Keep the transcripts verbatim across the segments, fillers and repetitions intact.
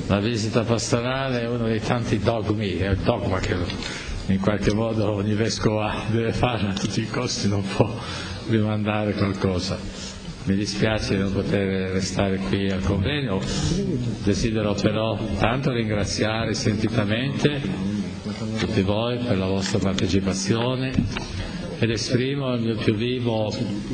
La visita pastorale è uno dei tanti dogmi, è il dogma che in qualche modo ogni vescovo ha, deve fare a tutti i costi, non può rimandare qualcosa. Mi dispiace di non poter restare qui al convegno, desidero però tanto ringraziare sentitamente tutti voi per la vostra partecipazione ed esprimo il mio più vivo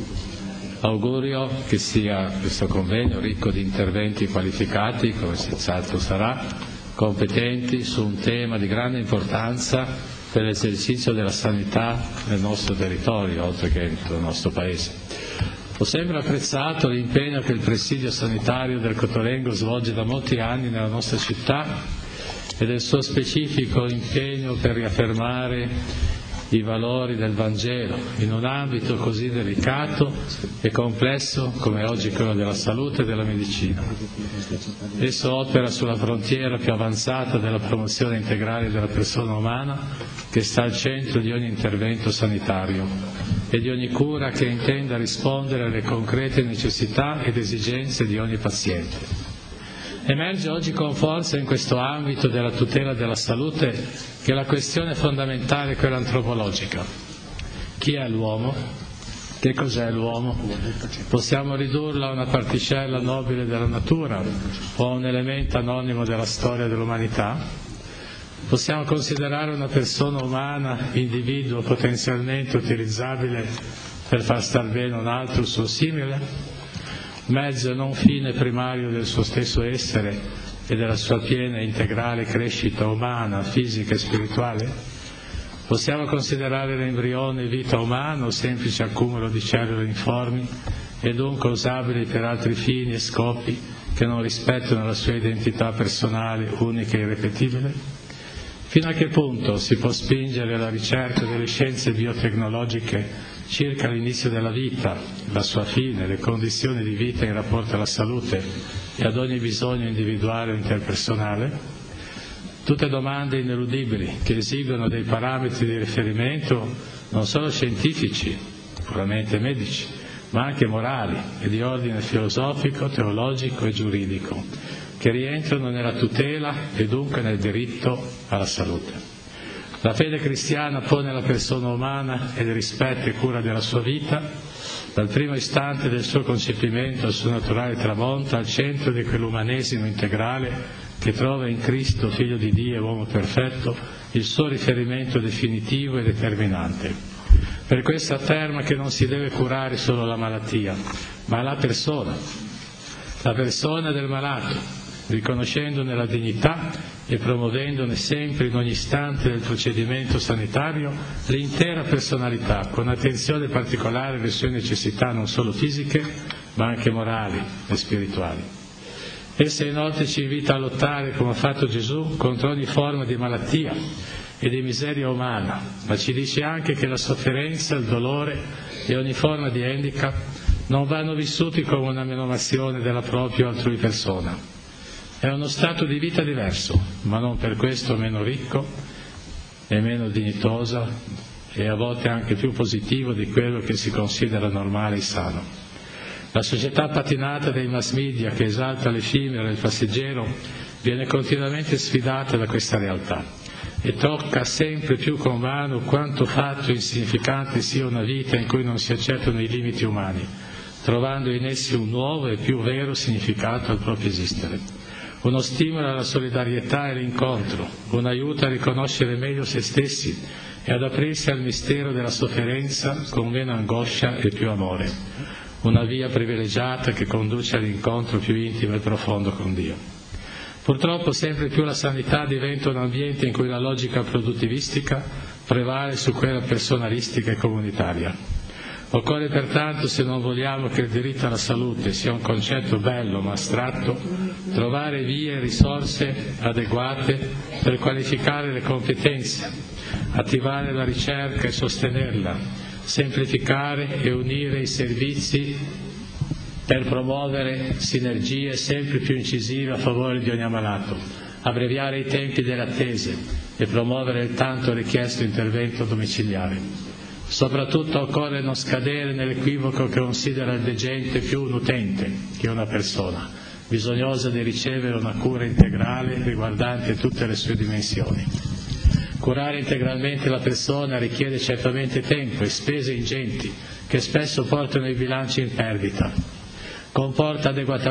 augurio che sia questo convegno ricco di interventi qualificati, come senz'altro sarà, competenti su un tema di grande importanza per l'esercizio della sanità nel nostro territorio, oltre che nel nostro Paese. Ho sempre apprezzato l'impegno che il presidio sanitario del Cottolengo svolge da molti anni nella nostra città e del suo specifico impegno per riaffermare i valori del Vangelo in un ambito così delicato e complesso come oggi quello della salute e della medicina. Esso opera sulla frontiera più avanzata della promozione integrale della persona umana, che sta al centro di ogni intervento sanitario e di ogni cura che intenda rispondere alle concrete necessità ed esigenze di ogni paziente. Emerge oggi con forza in questo ambito della tutela della salute che la questione fondamentale è quella antropologica. Chi è l'uomo? Che cos'è l'uomo? Possiamo ridurlo a una particella nobile della natura o a un elemento anonimo della storia dell'umanità? Possiamo considerare una persona umana, individuo potenzialmente utilizzabile per far star bene un altro suo simile? Mezzo e non fine primario del suo stesso essere e della sua piena e integrale crescita umana, fisica e spirituale? Possiamo considerare l'embrione vita umana o semplice accumulo di cellule informi e dunque usabili per altri fini e scopi che non rispettano la sua identità personale unica e irripetibile? Fino a che punto si può spingere la ricerca delle scienze biotecnologiche circa l'inizio della vita, la sua fine, le condizioni di vita in rapporto alla salute e ad ogni bisogno individuale o interpersonale? Tutte domande ineludibili che esigono dei parametri di riferimento non solo scientifici, puramente medici, ma anche morali e di ordine filosofico, teologico e giuridico, che rientrano nella tutela e dunque nel diritto alla salute. La fede cristiana pone la persona umana e il rispetto e cura della sua vita, dal primo istante del suo concepimento al suo naturale tramonto, al centro di quell'umanesimo integrale che trova in Cristo, Figlio di Dio e uomo perfetto, il suo riferimento definitivo e determinante. Per questo afferma che non si deve curare solo la malattia, ma la persona, la persona del malato, riconoscendone la dignità e promuovendone sempre in ogni istante del procedimento sanitario l'intera personalità, con attenzione particolare alle sue necessità non solo fisiche, ma anche morali e spirituali. Essa inoltre ci invita a lottare, come ha fatto Gesù, contro ogni forma di malattia e di miseria umana, ma ci dice anche che la sofferenza, il dolore e ogni forma di handicap non vanno vissuti come una menomazione della propria o altrui persona. È uno stato di vita diverso, ma non per questo meno ricco e meno dignitoso e a volte anche più positivo di quello che si considera normale e sano. La società patinata dei mass media che esalta l'effimero e il passeggero viene continuamente sfidata da questa realtà e tocca sempre più con mano quanto fatto e insignificante sia una vita in cui non si accettano i limiti umani, trovando in essi un nuovo e più vero significato al proprio esistere. Uno stimolo alla solidarietà e all'incontro, un aiuto a riconoscere meglio se stessi e ad aprirsi al mistero della sofferenza con meno angoscia e più amore, una via privilegiata che conduce all'incontro più intimo e profondo con Dio. Purtroppo sempre più la sanità diventa un ambiente in cui la logica produttivistica prevale su quella personalistica e comunitaria. Occorre pertanto, se non vogliamo che il diritto alla salute sia un concetto bello ma astratto, trovare vie e risorse adeguate per qualificare le competenze, attivare la ricerca e sostenerla, semplificare e unire i servizi per promuovere sinergie sempre più incisive a favore di ogni ammalato, abbreviare i tempi delle attese e promuovere il tanto richiesto intervento domiciliare. Soprattutto occorre non scadere nell'equivoco che considera il degente più un utente che una persona bisognosa di ricevere una cura integrale riguardante tutte le sue dimensioni. Curare integralmente la persona richiede certamente tempo e spese ingenti che spesso portano i bilanci in perdita. Comporta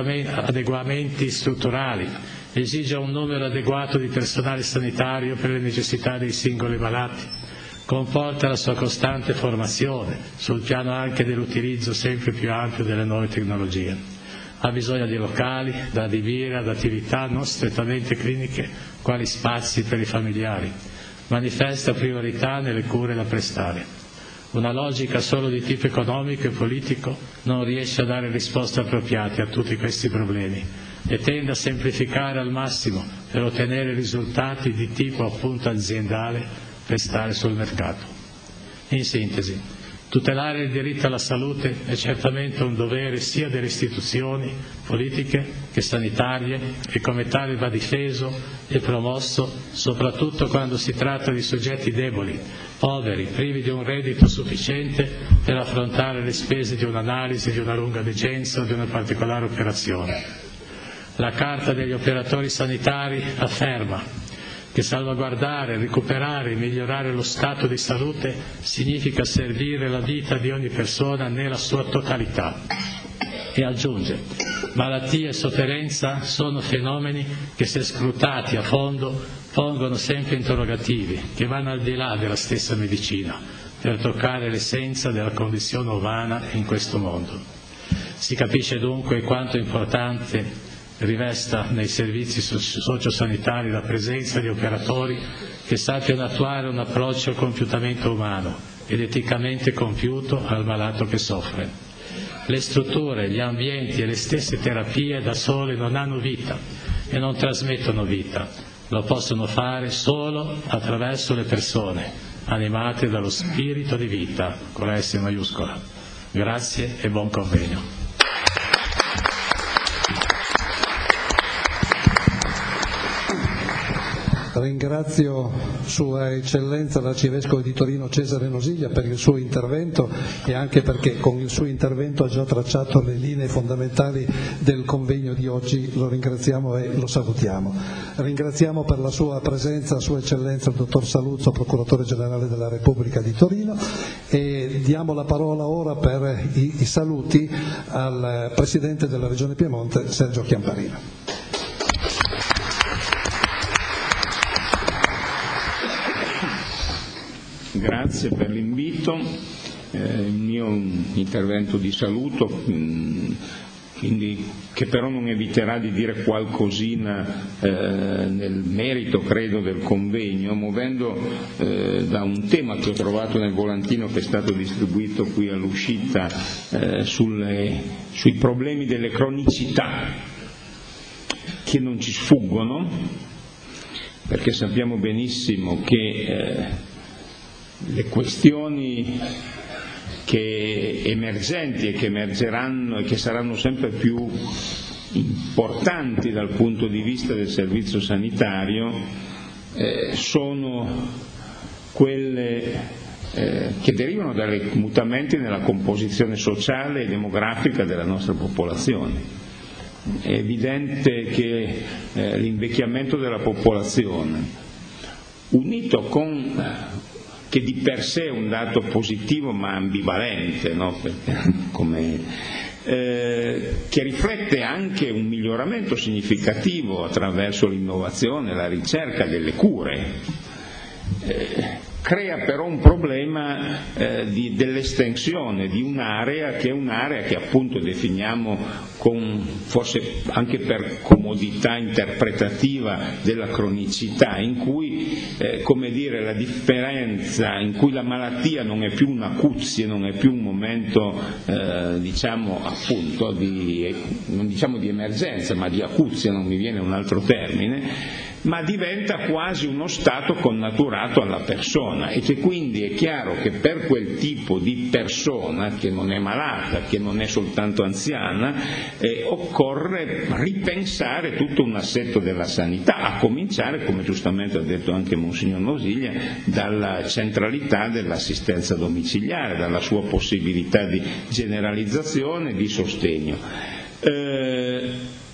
adeguamenti strutturali, esige un numero adeguato di personale sanitario per le necessità dei singoli malati, comporta la sua costante formazione sul piano anche dell'utilizzo sempre più ampio delle nuove tecnologie. Ha bisogno di locali da adibire ad attività non strettamente cliniche quali spazi per i familiari. Manifesta priorità nelle cure da prestare. Una logica solo di tipo economico e politico non riesce a dare risposte appropriate a tutti questi problemi e tende a semplificare al massimo per ottenere risultati di tipo appunto aziendale per stare sul mercato. In sintesi, tutelare il diritto alla salute è certamente un dovere sia delle istituzioni politiche che sanitarie e come tale va difeso e promosso soprattutto quando si tratta di soggetti deboli, poveri, privi di un reddito sufficiente per affrontare le spese di un'analisi, di una lunga degenza o di una particolare operazione. La Carta degli operatori sanitari afferma che salvaguardare, recuperare e migliorare lo stato di salute significa servire la vita di ogni persona nella sua totalità. E aggiunge, malattia e sofferenza sono fenomeni che se scrutati a fondo pongono sempre interrogativi che vanno al di là della stessa medicina per toccare l'essenza della condizione umana in questo mondo. Si capisce dunque quanto importante rivesta nei servizi sociosanitari la presenza di operatori che sappiano attuare un approccio al compiutamento umano ed eticamente compiuto al malato che soffre. Le strutture, gli ambienti e le stesse terapie da sole non hanno vita e non trasmettono vita, lo possono fare solo attraverso le persone, animate dallo spirito di vita, con la S maiuscola. Grazie e buon convegno. Ringrazio Sua Eccellenza l'Arcivescovo di Torino Cesare Nosiglia per il suo intervento e anche perché con il suo intervento ha già tracciato le linee fondamentali del convegno di oggi. Lo ringraziamo e lo salutiamo. Ringraziamo per la sua presenza Sua Eccellenza il Dottor Saluzzo, Procuratore Generale della Repubblica di Torino, e diamo la parola ora per i, i saluti al Presidente della Regione Piemonte Sergio Chiamparino. Grazie per l'invito, eh, il mio intervento di saluto, mh, quindi, che però non eviterà di dire qualcosina eh, nel merito, credo, del convegno, muovendo eh, da un tema che ho trovato nel volantino che è stato distribuito qui all'uscita eh, sulle, sui problemi delle cronicità che non ci sfuggono, perché sappiamo benissimo che eh, le questioni che emergenti e che emergeranno e che saranno sempre più importanti dal punto di vista del servizio sanitario eh, sono quelle eh, che derivano dai mutamenti nella composizione sociale e demografica della nostra popolazione. È evidente che eh, l'invecchiamento della popolazione, unito con che di per sé è un dato positivo ma ambivalente, no? Perché, come, eh, che riflette anche un miglioramento significativo attraverso l'innovazione, la ricerca delle cure, eh, crea però un problema eh, di, dell'estensione di un'area che è un'area che appunto definiamo con, forse anche per comodità interpretativa della cronicità, in cui eh, come dire, la differenza, in cui la malattia non è più un'acuzie, non è più un momento eh, diciamo appunto di, non diciamo di emergenza ma di acuzie, non mi viene un altro termine, ma diventa quasi uno stato connaturato alla persona, e che quindi è chiaro che per quel tipo di persona che non è malata, che non è soltanto anziana, eh, occorre ripensare tutto un assetto della sanità, a cominciare, come giustamente ha detto anche Monsignor Nosiglia, dalla centralità dell'assistenza domiciliare, dalla sua possibilità di generalizzazione e di sostegno. Eh,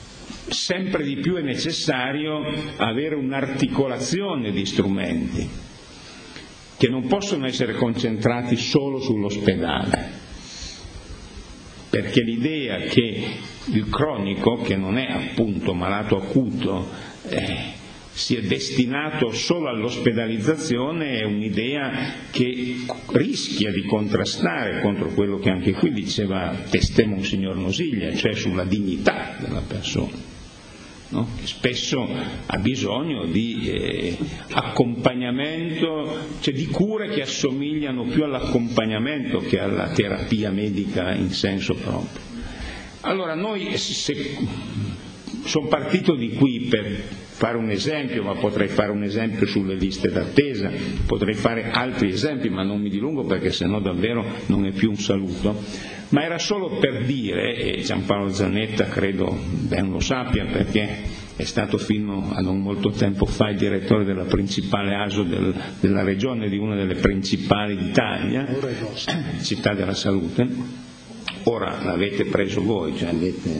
sempre di più è necessario avere un'articolazione di strumenti che non possono essere concentrati solo sull'ospedale, perché l'idea che il cronico, che non è appunto malato acuto, eh, sia destinato solo all'ospedalizzazione è un'idea che rischia di contrastare contro quello che anche qui diceva testé Monsignor Nosiglia, cioè sulla dignità della persona, no? Che spesso ha bisogno di eh, accompagnamento, cioè di cure che assomigliano più all'accompagnamento che alla terapia medica in senso proprio. Allora noi se, sono partito di qui per fare un esempio, ma potrei fare un esempio sulle liste d'attesa, potrei fare altri esempi, ma non mi dilungo perché sennò davvero non è più un saluto, ma era solo per dire, e Giampaolo Zanetta credo ben lo sappia perché è stato fino a non molto tempo fa il direttore della principale A S O del, della regione, di una delle principali d'Italia, Città della Salute. Ora l'avete preso voi, cioè avete,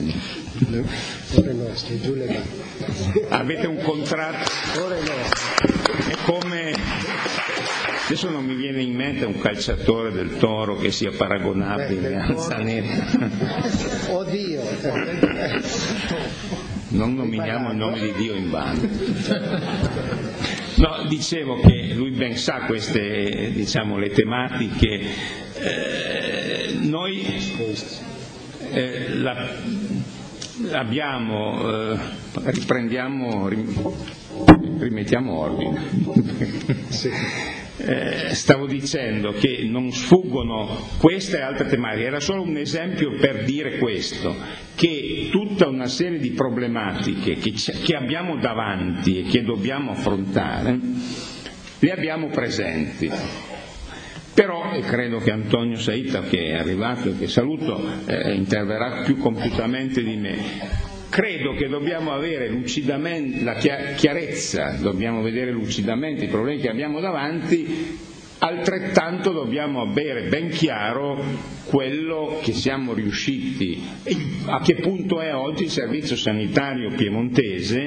avete un contratto, è come, adesso non mi viene in mente un calciatore del Toro che sia paragonabile a Zanetta. Oddio, non nominiamo il nome di Dio in vano. No, dicevo che lui ben sa queste, diciamo, le tematiche. Eh, noi eh, la, abbiamo, eh, riprendiamo, rimettiamo ordine. Sì. Eh, stavo dicendo che non sfuggono queste e altre tematiche, era solo un esempio per dire questo, che tutta una serie di problematiche che, che abbiamo davanti e che dobbiamo affrontare le abbiamo presenti. Però, e credo che Antonio Saita, che è arrivato e che saluto, eh, interverrà più compiutamente di me, credo che dobbiamo avere lucidamente la chiarezza, dobbiamo vedere lucidamente i problemi che abbiamo davanti, altrettanto dobbiamo avere ben chiaro quello che siamo riusciti, a che punto è oggi il servizio sanitario piemontese,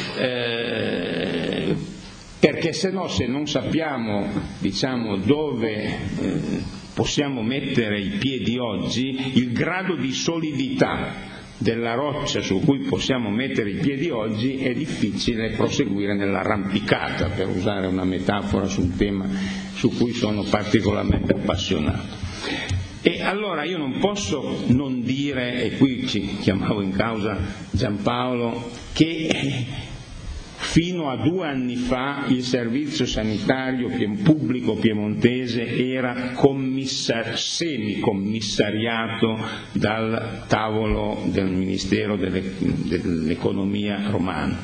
eh, perché se no, se non sappiamo, diciamo, dove eh, possiamo mettere i piedi oggi, il grado di solidità della roccia su cui possiamo mettere i piedi oggi, è difficile proseguire nell'arrampicata, per usare una metafora su un tema su cui sono particolarmente appassionato. E allora io non posso non dire, e qui ci chiamavo in causa Giampaolo, che fino a due anni fa il servizio sanitario pubblico piemontese era commissar- semicommissariato dal tavolo del Ministero delle, dell'Economia romano,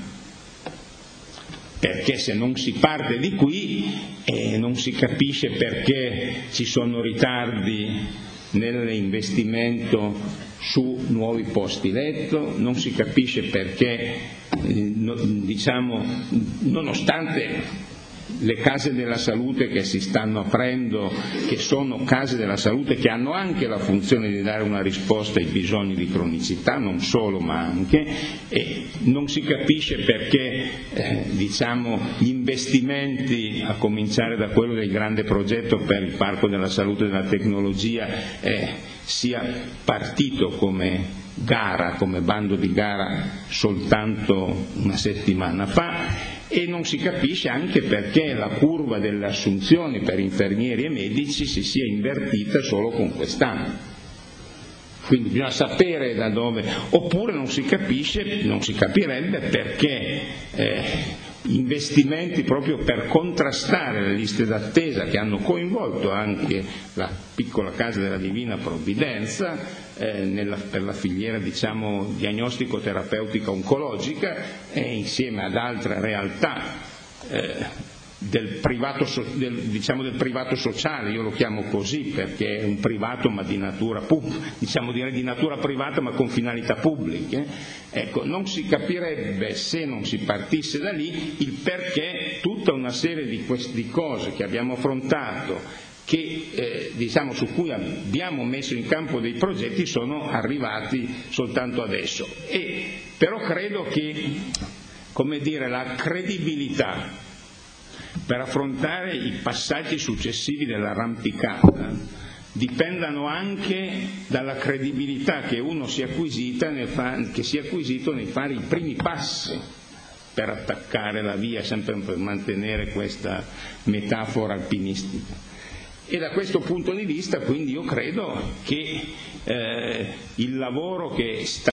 perché se non si parte di qui eh, non si capisce perché ci sono ritardi nell'investimento su nuovi posti letto, non si capisce perché eh, no, diciamo, nonostante le case della salute che si stanno aprendo, che sono case della salute che hanno anche la funzione di dare una risposta ai bisogni di cronicità, non solo ma anche, e non si capisce perché eh, diciamo, gli investimenti, a cominciare da quello del grande progetto per il Parco della Salute e della Tecnologia, eh, sia partito come gara, come bando di gara soltanto una settimana fa, e non si capisce anche perché la curva delle assunzioni per infermieri e medici si sia invertita solo con quest'anno. Quindi bisogna sapere da dove, oppure non si capisce, non si capirebbe perché eh, investimenti proprio per contrastare le liste d'attesa che hanno coinvolto anche la piccola Casa della Divina Provvidenza eh, nella, per la filiera, diciamo, diagnostico-terapeutica oncologica, e insieme ad altre realtà eh, del privato, del, diciamo del privato sociale, io lo chiamo così perché è un privato ma di natura pubblica, diciamo direi di natura privata ma con finalità pubbliche. Ecco, non si capirebbe, se non si partisse da lì, il perché tutta una serie di queste cose che abbiamo affrontato che, eh, diciamo, su cui abbiamo messo in campo dei progetti sono arrivati soltanto adesso. E, però credo che, come dire, la credibilità per affrontare i passaggi successivi dell'arrampicata dipendano anche dalla credibilità che uno si è acquisita nel fa- che si è acquisito nel fare i primi passi per attaccare la via, sempre per mantenere questa metafora alpinistica. E da questo punto di vista quindi io credo che eh, il lavoro che sta